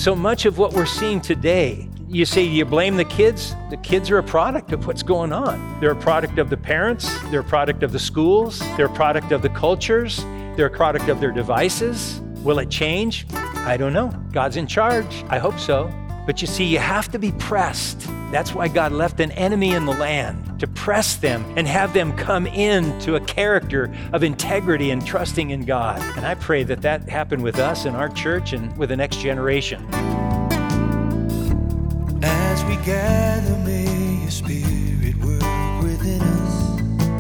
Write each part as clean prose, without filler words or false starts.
So much of what we're seeing today, you say, you blame the kids? The kids are a product of what's going on. They're a product of the parents. They're a product of the schools. They're a product of the cultures. They're a product of their devices. Will it change? I don't know. God's in charge. I hope so. But you see, you have to be pressed. That's why God left an enemy in the land, to press them and have them come into a character of integrity and trusting in God. And I pray that that happen with us in our church and with the next generation. As we gather, may your spirit work within us.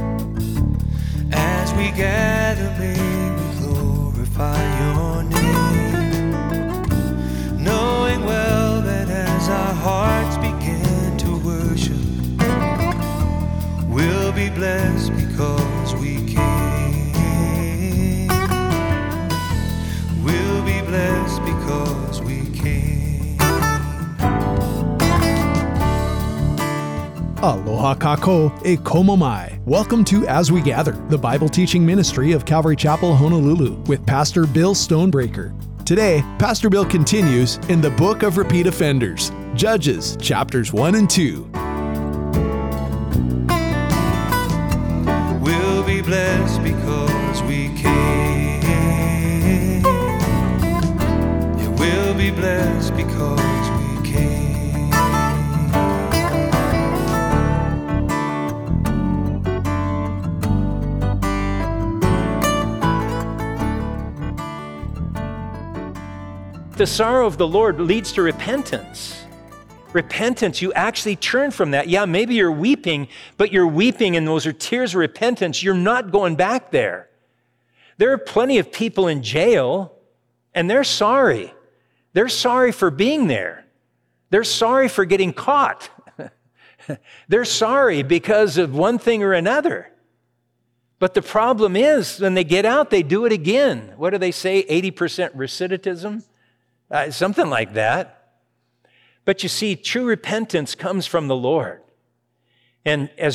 As we gather, may we glorify your name. Knowing well that as our hearts begin to worship, we'll be blessed because we came. We'll be blessed because we came. Aloha kako e komo mai. Welcome to As We Gather, the Bible teaching ministry of Calvary Chapel, Honolulu, with Pastor Bill Stonebreaker. Today, Pastor Bill continues in the book of repeat offenders, Judges, chapters 1 and 2. We'll be blessed because we came. Yeah, we'll be blessed because we came. The sorrow of the Lord leads to repentance. Repentance, you actually turn from that. Yeah, maybe you're weeping, but you're weeping and those are tears of repentance. You're not going back there. There are plenty of people in jail and they're sorry. They're sorry for being there. They're sorry for getting caught. They're sorry because of one thing or another. But the problem is when they get out, they do it again. What do they say? 80% recidivism? Something like that. But you see, true repentance comes from the Lord. And as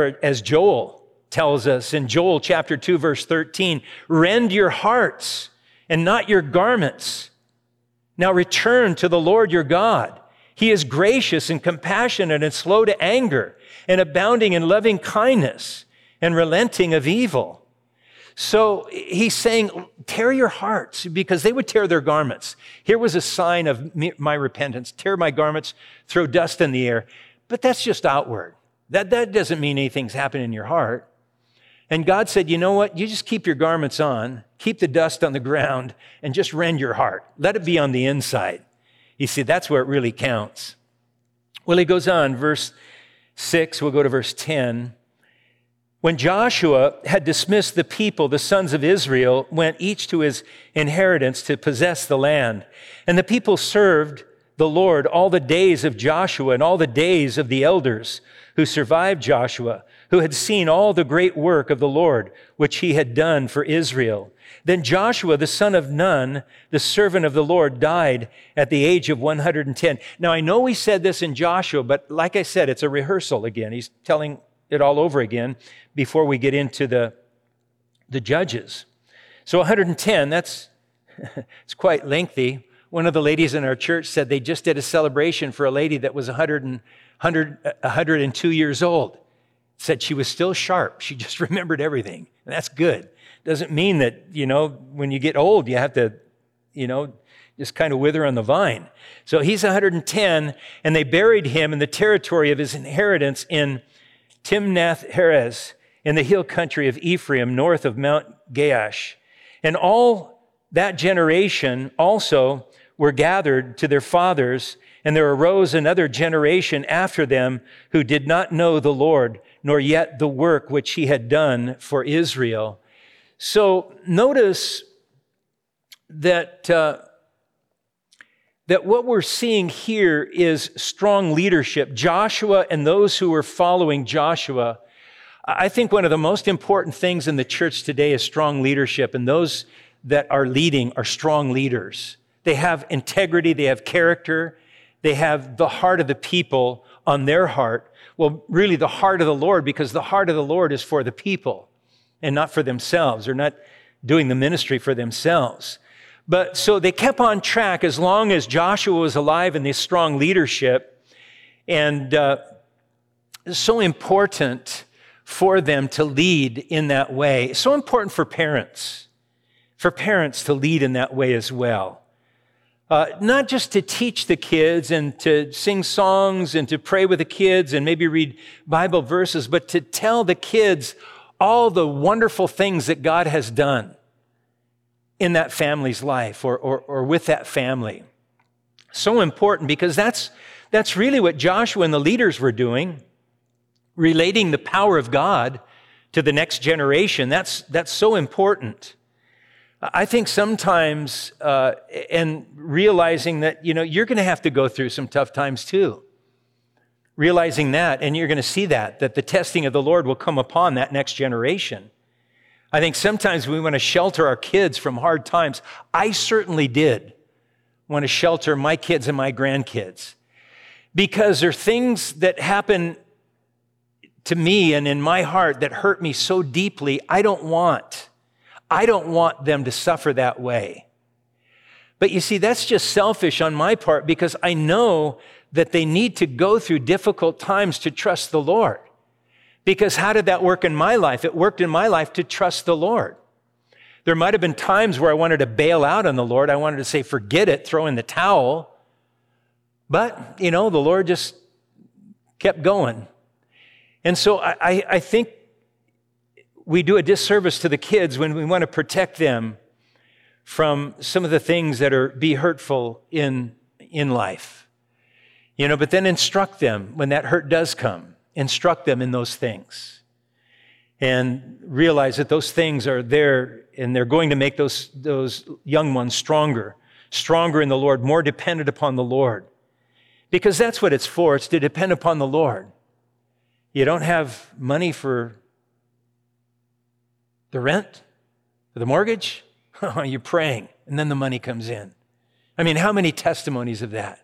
Joel tells us in Joel chapter 2, verse 13, rend your hearts and not your garments. Now return to the Lord your God. He is gracious and compassionate and slow to anger and abounding in loving kindness and relenting of evil. So he's saying, tear your hearts, because they would tear their garments. Here was a sign of my repentance. Tear my garments, throw dust in the air. But that's just outward. That doesn't mean anything's happened in your heart. And God said, you know what? You just keep your garments on, keep the dust on the ground, and just rend your heart. Let it be on the inside. You see, that's where it really counts. Well, he goes on, verse 6, we'll go to verse 10. When Joshua had dismissed the people, the sons of Israel went each to his inheritance to possess the land. And the people served the Lord all the days of Joshua and all the days of the elders who survived Joshua, who had seen all the great work of the Lord, which he had done for Israel. Then Joshua, the son of Nun, the servant of the Lord, died at the age of 110. Now, I know we said this in Joshua, but like I said, it's a rehearsal again. He's telling it all over again before we get into the Judges. So 110, it's quite lengthy. One of the ladies in our church said they just did a celebration for a lady that was 102 years old. Said she was still sharp. She just remembered everything. And that's good. Doesn't mean that, when you get old, you have to, just kind of wither on the vine. So he's 110, and they buried him in the territory of his inheritance in Timnath-Heres, in the hill country of Ephraim, north of Mount Gaash. And all that generation also were gathered to their fathers, and there arose another generation after them who did not know the Lord, nor yet the work which he had done for Israel. So notice that what we're seeing here is strong leadership. Joshua and those who were following Joshua. I think one of the most important things in the church today is strong leadership, and those that are leading are strong leaders. They have integrity, they have character, they have the heart of the people on their heart. Well, really the heart of the Lord, because the heart of the Lord is for the people and not for themselves. They're not doing the ministry for themselves. But so they kept on track as long as Joshua was alive in this strong leadership. And it's so important for them to lead in that way. It's so important for parents to lead in that way as well. Not just to teach the kids and to sing songs and to pray with the kids and maybe read Bible verses, but to tell the kids all the wonderful things that God has done in that family's life or with that family. So important, because that's really what Joshua and the leaders were doing, relating the power of God to the next generation. That's so important. I think sometimes, and realizing that, you're going to have to go through some tough times too. Realizing that, and you're going to see that the testing of the Lord will come upon that next generation. I think sometimes we want to shelter our kids from hard times. I certainly did want to shelter my kids and my grandkids, because there are things that happen to me and in my heart that hurt me so deeply. I don't want them to suffer that way. But you see, that's just selfish on my part, because I know that they need to go through difficult times to trust the Lord. Because how did that work in my life? It worked in my life to trust the Lord. There might have been times where I wanted to bail out on the Lord. I wanted to say, forget it, throw in the towel. But, the Lord just kept going. And so I think we do a disservice to the kids when we want to protect them from some of the things that be hurtful in life. But then instruct them when that hurt does come. Instruct them in those things. And realize that those things are there, and they're going to make those young ones stronger in the Lord, more dependent upon the Lord. Because that's what it's for. It's to depend upon the Lord. You don't have money for the rent, for the mortgage? You're praying, and then the money comes in. I mean, how many testimonies of that?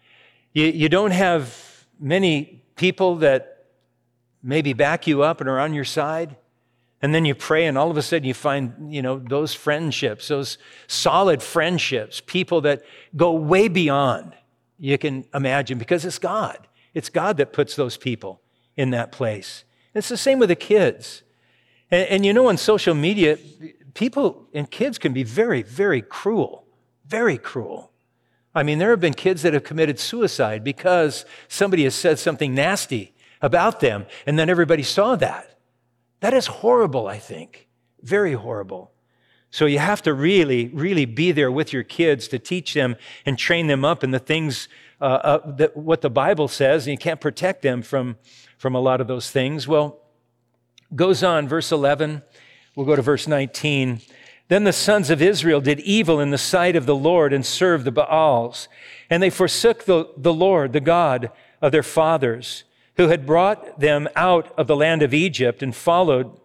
You don't have many people that maybe back you up and are on your side, and then you pray, and all of a sudden you find, those friendships, those solid friendships, people that go way beyond you can imagine, because it's God. It's God that puts those people in that place. It's the same with the kids. And on social media, people and kids can be very, very cruel, very cruel. I mean, there have been kids that have committed suicide because somebody has said something nasty about them, and then everybody saw that. That is horrible, I think. Very horrible. So you have to really, really be there with your kids to teach them and train them up in the things, what the Bible says, and you can't protect them from a lot of those things. Well, goes on, verse 11. We'll go to verse 19. Then the sons of Israel did evil in the sight of the Lord and served the Baals. And they forsook the Lord, the God of their fathers, who had brought them out of the land of Egypt, and followed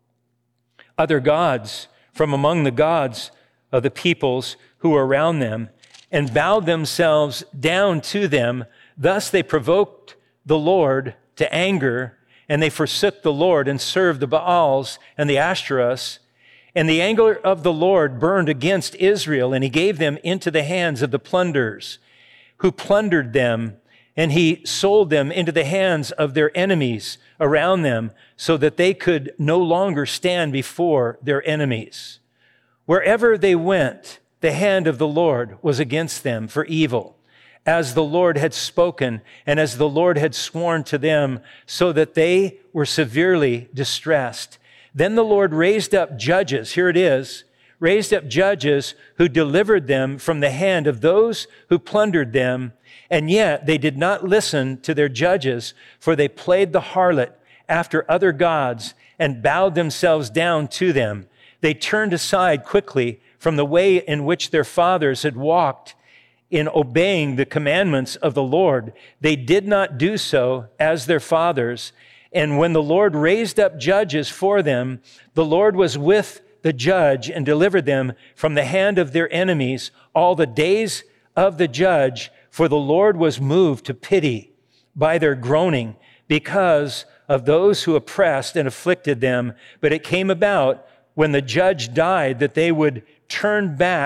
other gods from among the gods of the peoples who were around them, and bowed themselves down to them. Thus they provoked the Lord to anger, and they forsook the Lord and served the Baals and the Ashtoreths. And the anger of the Lord burned against Israel, and he gave them into the hands of the plunderers, who plundered them, and he sold them into the hands of their enemies around them, so that they could no longer stand before their enemies. Wherever they went, the hand of the Lord was against them for evil, as the Lord had spoken and as the Lord had sworn to them, so that they were severely distressed. Then the Lord raised up judges, here it is, raised up judges who delivered them from the hand of those who plundered them, and yet they did not listen to their judges, for they played the harlot after other gods and bowed themselves down to them. They turned aside quickly from the way in which their fathers had walked in obeying the commandments of the Lord. They did not do so as their fathers. And when the Lord raised up judges for them, the Lord was with the judge and delivered them from the hand of their enemies all the days of the judge, for the Lord was moved to pity by their groaning because of those who oppressed and afflicted them. But it came about when the judge died that they would turn back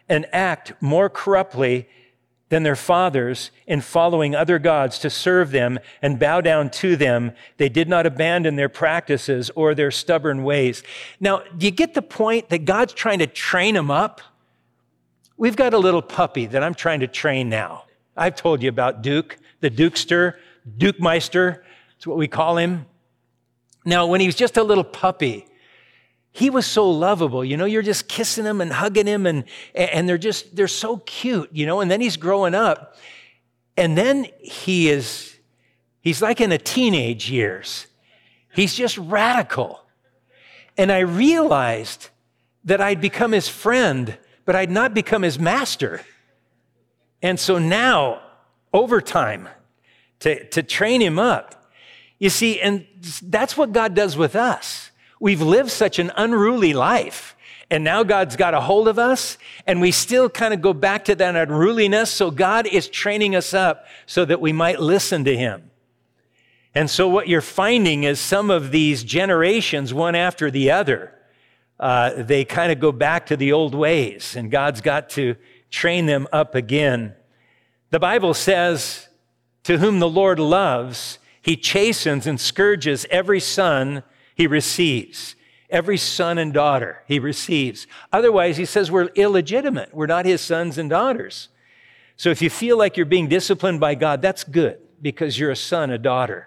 and act more corruptly than their fathers in following other gods to serve them and bow down to them. They did not abandon their practices or their stubborn ways. Now, do you get the point that God's trying to train them up? We've got a little puppy that I'm trying to train now. I've told you about Duke, the Dukester, Dukemeister. That's what we call him. Now, when he was just a little puppy, he was so lovable. You know, you're just kissing him and hugging him and they're so cute, you know, and then he's growing up. And then he's like in the teenage years. He's just radical. And I realized that I'd become his friend, but I'd not become his master. And so now, over time, to train him up, you see, and that's what God does with us. We've lived such an unruly life, and now God's got a hold of us, and we still kind of go back to that unruliness, so God is training us up so that we might listen to him. And so what you're finding is some of these generations, one after the other, they kind of go back to the old ways, and God's got to train them up again. The Bible says, to whom the Lord loves, he chastens and scourges every son he receives. Every son and daughter he receives. Otherwise, he says we're illegitimate. We're not his sons and daughters. So if you feel like you're being disciplined by God, that's good because you're a son, a daughter.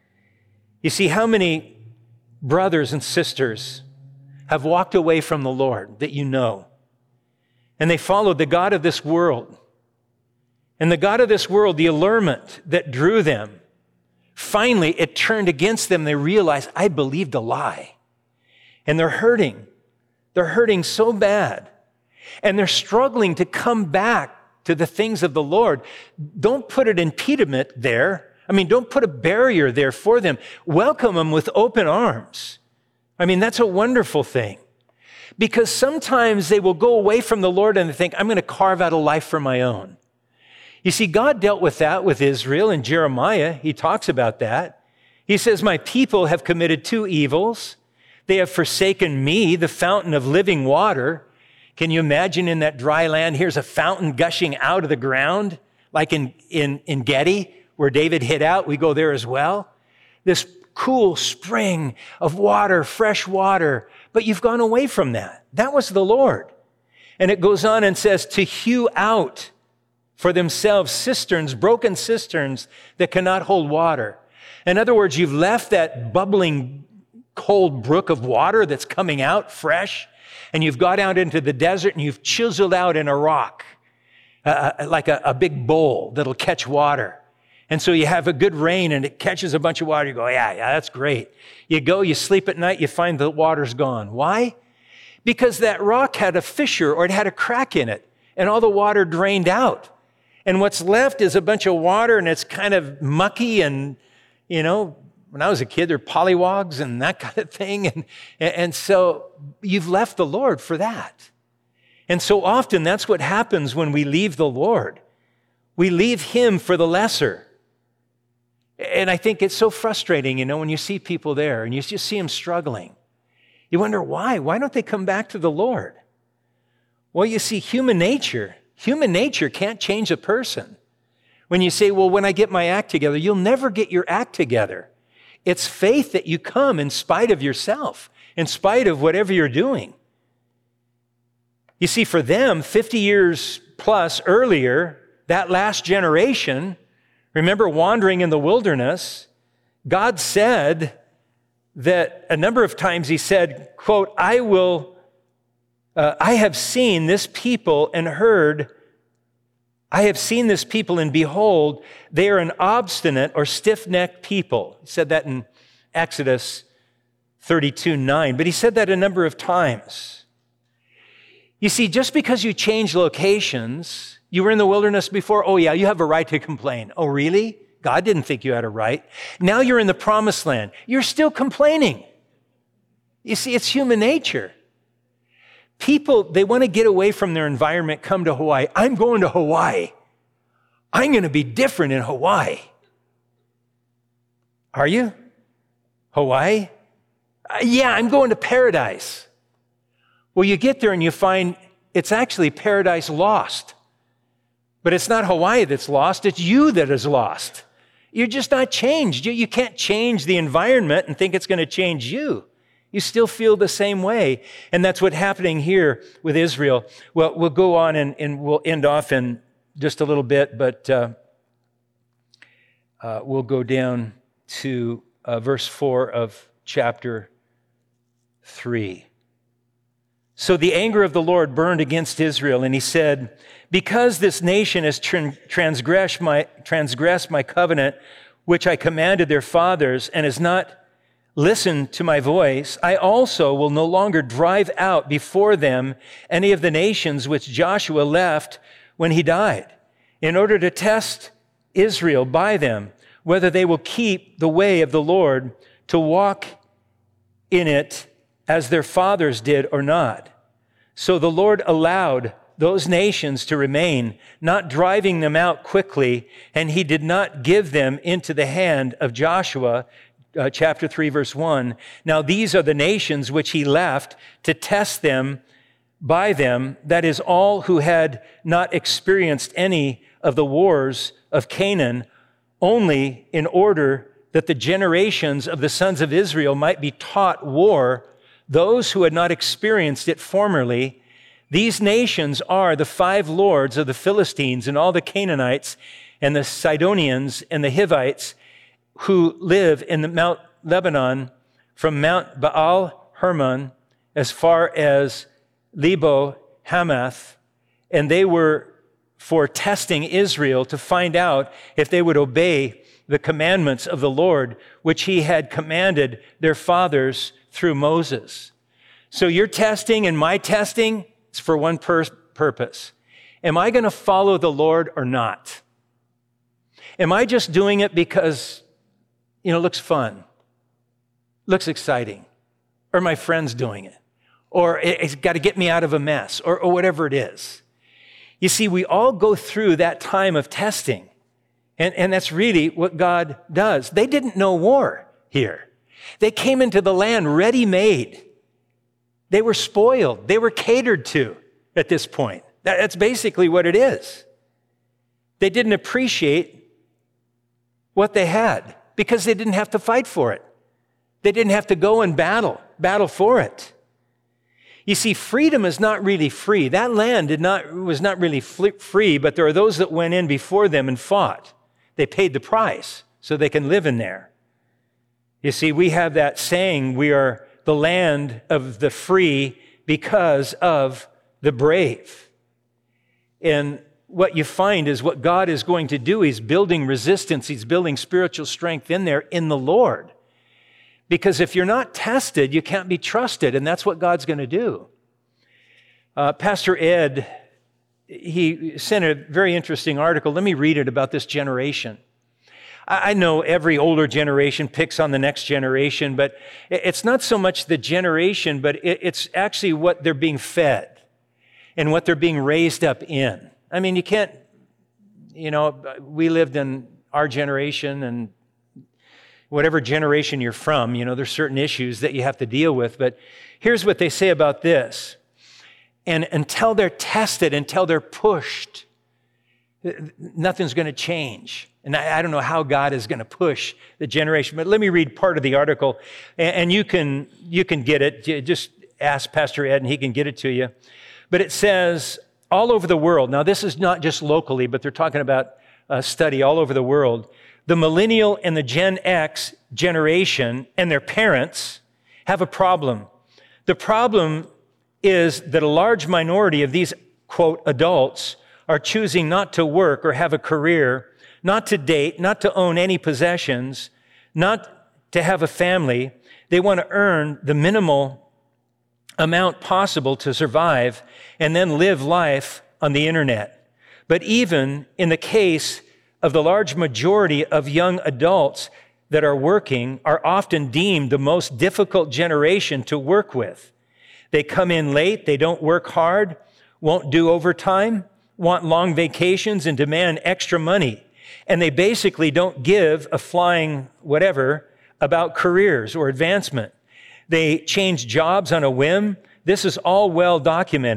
You see, how many brothers and sisters have walked away from the Lord that you know? And they followed the God of this world. And the God of this world, the allurement that drew them, finally it turned against them. They realized, I believed a lie. And they're hurting. They're hurting so bad. And they're struggling to come back to the things of the Lord. Don't put an impediment there. I mean, don't put a barrier there for them. Welcome them with open arms. I mean, that's a wonderful thing. Because sometimes they will go away from the Lord and they think, I'm going to carve out a life for my own. You see, God dealt with that with Israel in Jeremiah. He talks about that. He says, my people have committed two evils. They have forsaken me, the fountain of living water. Can you imagine in that dry land, here's a fountain gushing out of the ground, like in Gedi, where David hid out. We go there as well. This cool spring of water, fresh water, but you've gone away from that. That was the Lord. And it goes on and says, to hew out for themselves cisterns, broken cisterns that cannot hold water. In other words, you've left that bubbling cold brook of water that's coming out fresh, and you've got out into the desert and you've chiseled out in a rock, like a big bowl that'll catch water. And so you have a good rain and it catches a bunch of water. You go, yeah, that's great. You go, you sleep at night, you find the water's gone. Why? Because that rock had a fissure or it had a crack in it and all the water drained out. And what's left is a bunch of water and it's kind of mucky and, you know, when I was a kid, there were pollywogs and that kind of thing. And so you've left the Lord for that. And so often that's what happens when we leave the Lord. We leave him for the lesser. And I think it's so frustrating, you know, when you see people there and you just see them struggling. You wonder why? Why don't they come back to the Lord? Well, you see, human nature can't change a person. When you say, well, when I get my act together, you'll never get your act together. It's faith that you come in spite of yourself, in spite of whatever you're doing. You see, for them, 50 years plus earlier, that last generation, remember wandering in the wilderness, God said that a number of times he said, quote, I have seen this people and behold, they are an obstinate or stiff-necked people. He said that in Exodus 32:9, but he said that a number of times. You see, just because you change locations, you were in the wilderness before, oh yeah, you have a right to complain. Oh really? God didn't think you had a right. Now you're in the promised land. You're still complaining. You see, it's human nature. People, they want to get away from their environment, come to Hawaii. I'm going to Hawaii. I'm going to be different in Hawaii. Are you? Hawaii? Yeah, I'm going to paradise. Well, you get there and you find it's actually paradise lost. But it's not Hawaii that's lost, it's you that is lost. You're just not changed. You can't change the environment and think it's going to change you. You still feel the same way. And that's what's happening here with Israel. Well, we'll go on and we'll end off in just a little bit, but we'll go down to verse 4 of chapter 3. So the anger of the Lord burned against Israel, and he said, because this nation has transgressed my covenant, which I commanded their fathers, and has not listened to my voice, I also will no longer drive out before them any of the nations which Joshua left when he died, in order to test Israel by them, whether they will keep the way of the Lord to walk in it as their fathers did or not. So the Lord allowed those nations to remain, not driving them out quickly, and he did not give them into the hand of Joshua, chapter 3, verse 1. Now these are the nations which he left to test them by them, that is, all who had not experienced any of the wars of Canaan, only in order that the generations of the sons of Israel might be taught war, those who had not experienced it formerly. These nations are the 5 lords of the Philistines and all the Canaanites and the Sidonians and the Hivites who live in the Mount Lebanon, from Mount Baal Hermon as far as Lebo Hamath, and they were for testing Israel to find out if they would obey the commandments of the Lord, which he had commanded their fathers through Moses. So your testing and my testing is for one purpose. Am I going to follow the Lord or not? Am I just doing it because, it looks fun, looks exciting, or my friend's doing it, or it's got to get me out of a mess, or whatever it is? You see, we all go through that time of testing, and that's really what God does. They didn't know war here. They came into the land ready-made. They were spoiled. They were catered to at this point. That's basically what it is. They didn't appreciate what they had because they didn't have to fight for it. They didn't have to go and battle for it. You see, freedom is not really free. That land was not really free, but there are those that went in before them and fought. They paid the price so they can live in there. You see, we have that saying, we are the land of the free because of the brave. And what you find is what God is going to do, he's building resistance, he's building spiritual strength in there in the Lord. Because if you're not tested, you can't be trusted, and that's what God's going to do. Pastor Ed, he sent a very interesting article. Let me read it about this generation. I know every older generation picks on the next generation, but it's not so much the generation, but it's actually what they're being fed and what they're being raised up in. I mean, you can't, we lived in our generation, and whatever generation you're from, there's certain issues that you have to deal with. But here's what they say about this. And until they're tested, until they're pushed, nothing's going to change. And I don't know how God is going to push the generation. But let me read part of the article, and you can get it. Just ask Pastor Ed, and he can get it to you. But it says, all over the world, now this is not just locally, but they're talking about a study all over the world, the millennial and the Gen X generation and their parents have a problem. The problem is that a large minority of these, quote, adults are choosing not to work or have a career, not to date, not to own any possessions, not to have a family. They want to earn the minimal amount possible to survive and then live life on the internet. But even in the case of the large majority of young adults that are working, are often deemed the most difficult generation to work with. They come in late, they don't work hard, won't do overtime, want long vacations, and demand extra money. And they basically don't give a flying whatever about careers or advancement. They change jobs on a whim. This is all well documented.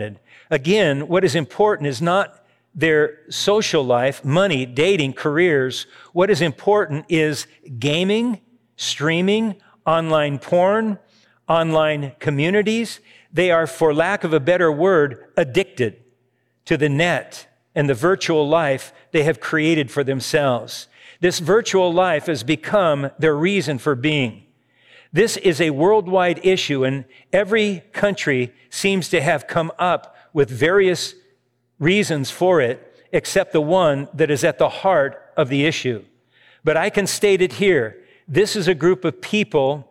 Again, what is important is not their social life, money, dating, careers. What is important is gaming, streaming, online porn, online communities. They are, for lack of a better word, addicted to the net and the virtual life they have created for themselves. This virtual life has become their reason for being. This is a worldwide issue, and every country seems to have come up with various reasons for it, except the one that is at the heart of the issue. But I can state it here. This is a group of people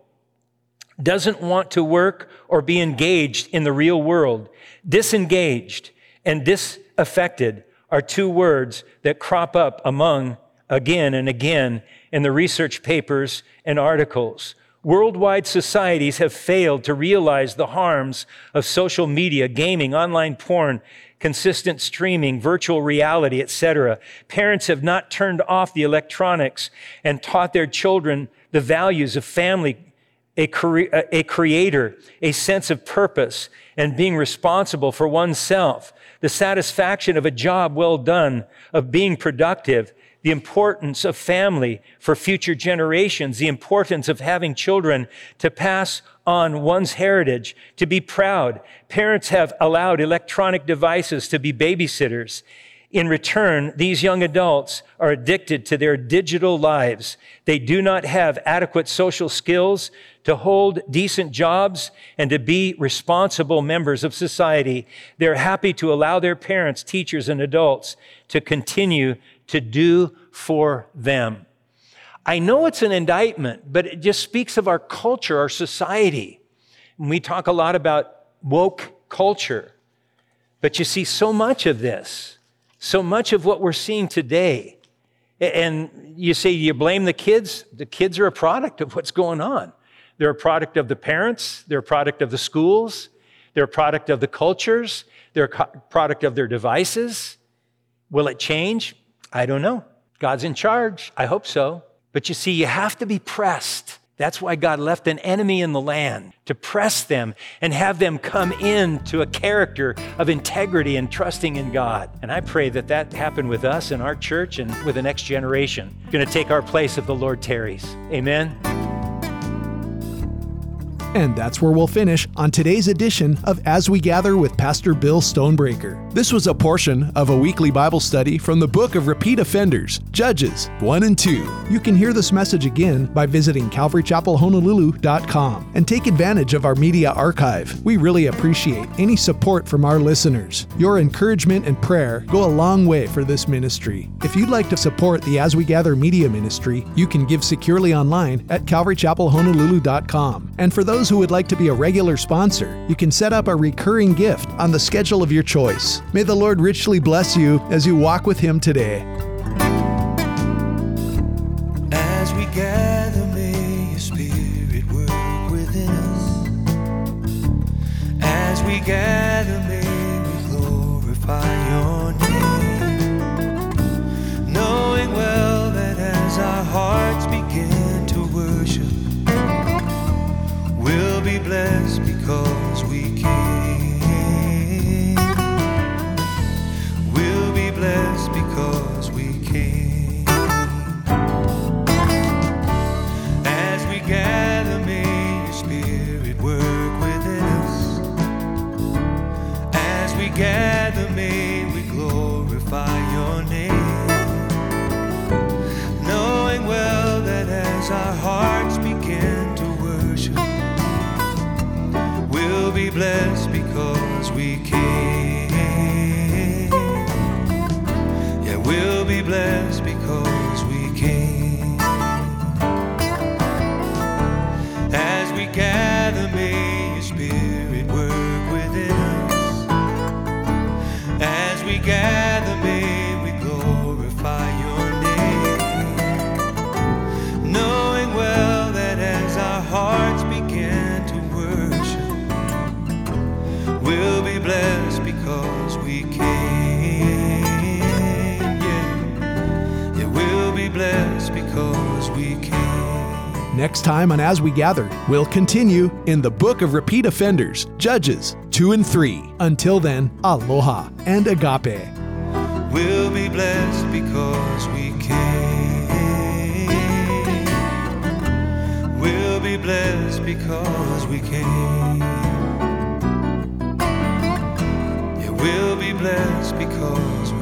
doesn't want to work or be engaged in the real world. Disengaged and disaffected are two words that crop up among again and again in the research papers and articles. Worldwide societies have failed to realize the harms of social media, gaming, online porn, consistent streaming, virtual reality, etc. Parents have not turned off the electronics and taught their children the values of family, a creator, a sense of purpose, and being responsible for oneself, the satisfaction of a job well done, of being productive, the importance of family for future generations, the importance of having children to pass on one's heritage, to be proud. Parents have allowed electronic devices to be babysitters. In return, these young adults are addicted to their digital lives. They do not have adequate social skills to hold decent jobs and to be responsible members of society. They're happy to allow their parents, teachers, and adults to continue to do for them. I know it's an indictment, but it just speaks of our culture, our society. And we talk a lot about woke culture. But you see so much of this, so much of what we're seeing today. And you say, you blame the kids? The kids are a product of what's going on. They're a product of the parents. They're a product of the schools. They're a product of the cultures. They're a product of their devices. Will it change? I don't know. God's in charge. I hope so. But you see, you have to be pressed. That's why God left an enemy in the land, to press them and have them come into a character of integrity and trusting in God. And I pray that that happen with us in our church and with the next generation. We're going to take our place if the Lord tarries. Amen. And that's where we'll finish on today's edition of As We Gather with Pastor Bill Stonebreaker. This was a portion of a weekly Bible study from the book of Repeat Offenders, Judges 1 and 2. You can hear this message again by visiting CalvaryChapelHonolulu.com and take advantage of our media archive. We really appreciate any support from our listeners. Your encouragement and prayer go a long way for this ministry. If you'd like to support the As We Gather media ministry, you can give securely online at CalvaryChapelHonolulu.com. And for those who would like to be a regular sponsor, you can set up a recurring gift on the schedule of your choice. May the Lord richly bless you as you walk with Him today. As we gather, may your Spirit work within us. As we gather, may we glorify your name, knowing well that as our hearts begin to worship, we'll be blessed because we came. We'll be blessed because we came. As we gather, may your Spirit work within us. As we gather, may we glorify your name, knowing well that as our hearts begin to worship, we'll be blessed because we came. Yeah, we'll be blessed because we came. As we gather, may your Spirit work within us. As we gather, may we glorify your name, knowing well that as our hearts begin to worship, we'll be blessed because we came. Yeah, we'll be blessed because we came. Next time on As We Gather, we'll continue in the book of repeat offenders, Judges 2 and 3. Until then, aloha and agape. We'll be blessed because we came. We'll be blessed because we came. Yeah, we'll be blessed because we